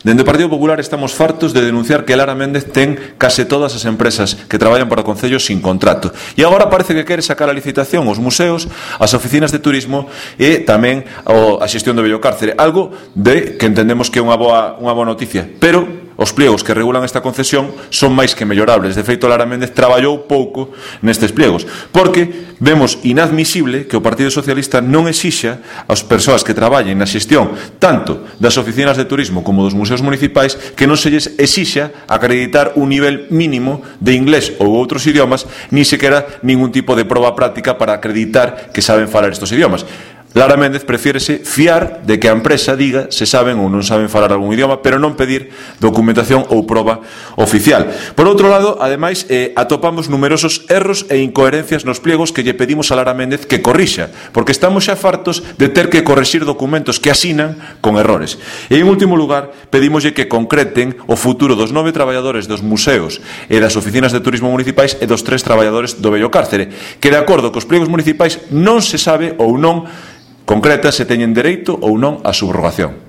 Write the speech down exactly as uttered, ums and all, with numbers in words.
Dende o Partido Popular estamos fartos de denunciar que Lara Méndez ten case todas as empresas que traballan para o Concello sin contrato. E agora parece que quere sacar a licitación os museos, as oficinas de turismo e tamén a xestión do Bellocárcere. Algo de que entendemos que é unha boa, unha boa noticia. Pero os pliegos que regulan esta concesión son máis que mellorables. De feito, Lara Méndez traballou pouco nestes pliegos, porque vemos inadmisible que o Partido Socialista non exixa ás persoas que traballen na xestión tanto das oficinas de turismo como dos museos municipais que non se lles exixa acreditar un nivel mínimo de inglés ou outros idiomas, ni sequera ningún tipo de proba práctica para acreditar que saben falar estes idiomas. Lara Méndez prefírese fiar de que a empresa diga se saben ou non saben falar algún idioma, pero non pedir documentación ou proba oficial. Por outro lado, ademais, eh, atopamos numerosos erros e incoherencias nos pliegos que lle pedimos a Lara Méndez que corrixa, porque estamos xa fartos de ter que corrixir documentos que asinan con errores. E, en último lugar, pedimoslle que concreten o futuro dos nove traballadores dos museos e das oficinas de turismo municipais e dos tres traballadores do Bellocárcere, que, de acordo cos pliegos municipais, non se sabe ou non concreta se teñen dereito ou non á subrogación.